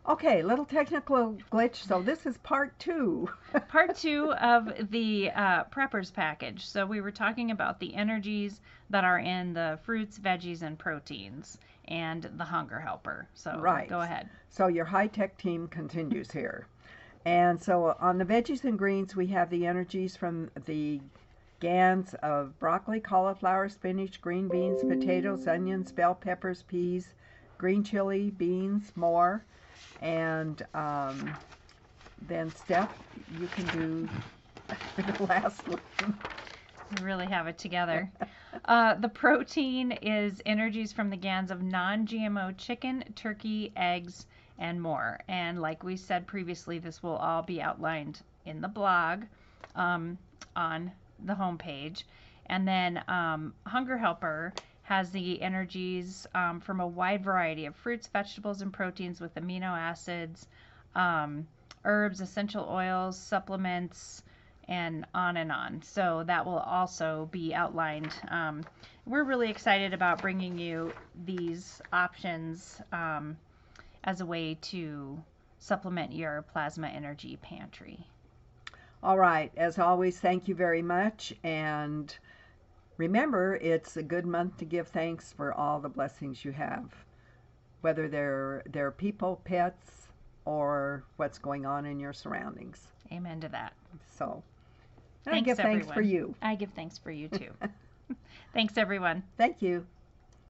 Okay, little technical glitch. So this is part two. Part two of the preppers package. So we were talking about the energies that are in the fruits, veggies, and proteins, and the hunger helper. So Right. go ahead. So your high-tech team continues here. And so on the veggies and greens, we have the energies from the GANs of broccoli, cauliflower, spinach, green beans, potatoes, onions, bell peppers, peas, green chili, beans, more. And then Steph, you can do the last one. We really have it together. The protein is energies from the GANs of non-GMO chicken, turkey, eggs, and more. And like we said previously, this will all be outlined in the blog on the homepage. And then Hunger Helper has the energies from a wide variety of fruits, vegetables, and proteins with amino acids, herbs, essential oils, supplements, and on and on. So that will also be outlined. We're really excited about bringing you these options as a way to supplement your plasma energy pantry. All right. As always, thank you very much. And remember, it's a good month to give thanks for all the blessings you have, whether they're people, pets, or what's going on in your surroundings. Amen to that. So, I Thanks, give thanks everyone. for you. I give thanks for you too. Thanks, everyone. Thank you.